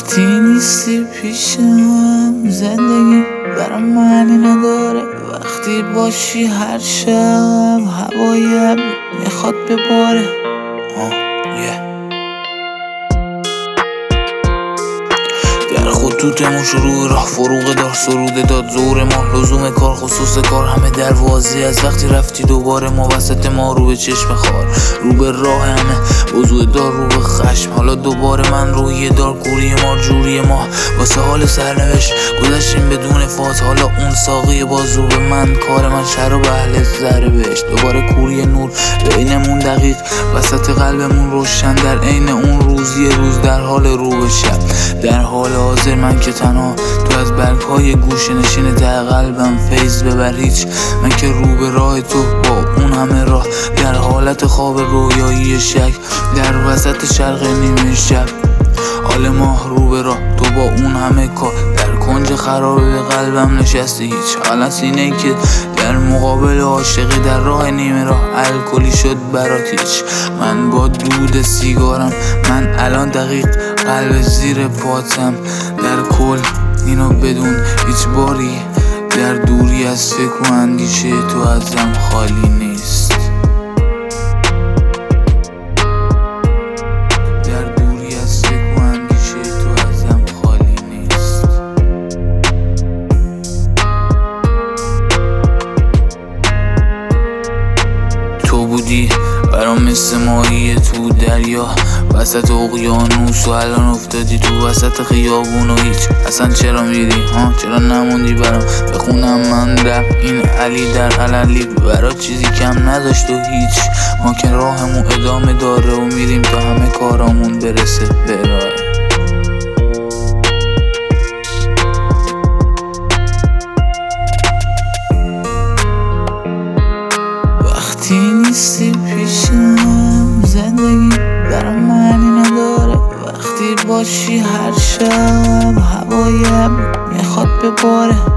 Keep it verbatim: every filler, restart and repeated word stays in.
وقتی نیستی پیشم زندگی برام معنی نداره. وقتی باشی هر شب هوای میخواد بباره. آه yeah. در خطوطمون شروع راه فروغ دار سروده داد زور ما لزوم کار خصوص کار همه در واضح از وقتی رفتی دوباره ما وسط ما رو به چشم خار رو به راه همه وضوع دار رو به خشم حالا دوباره من روی دار کوری ما جوری ما واسه حال سرنوشت گذشتیم بدون فاز حالا اون ساقی باز رو به من کار من شراب اهل ذره بهشت دوباره کوری نور بینمون دقیق وسط قلبمون روشن در عین اون روزی روز در حال رو به شب در حال حاضر من که تنها تو از برگ های گوشه نشین ته قلبم فیض ببر هیچ من که رو به راه تو با اون همه راه در حالت خواب رویایی شک در وسط شرق نیمه شب حال ماه رو به راه تو با اون همه کار در کنج خرابه به قلبم نشسته هیچ حالا سینه که در مقابل عاشقی در راه نیمه راه الکلی شد برات هیچ من با دود سیگارم من الان دقیق قلب زیر پاتم در کل اینو بدون هیچ باری در دوری از فکر و اندیشه تو ازم خالی نیست در دوری از فکر و اندیشه تو ازم خالی نیست تو بودی برام مثل ماهی تو دریا وسط اقیانوس و الان افتادی تو وسط خیابون و هیچ اصلا چرا میری ها چرا نموندی برام بخونم من رپ این علی در علی برا چیزی کم نداشت و هیچ ما که راهمون ادامه داره و میریم تا همه کارامون برسه به راه وقتی نیستی پیشم زندگی برام معنی نداره. وقتی باشی هر شب هوایم میخواد بباره.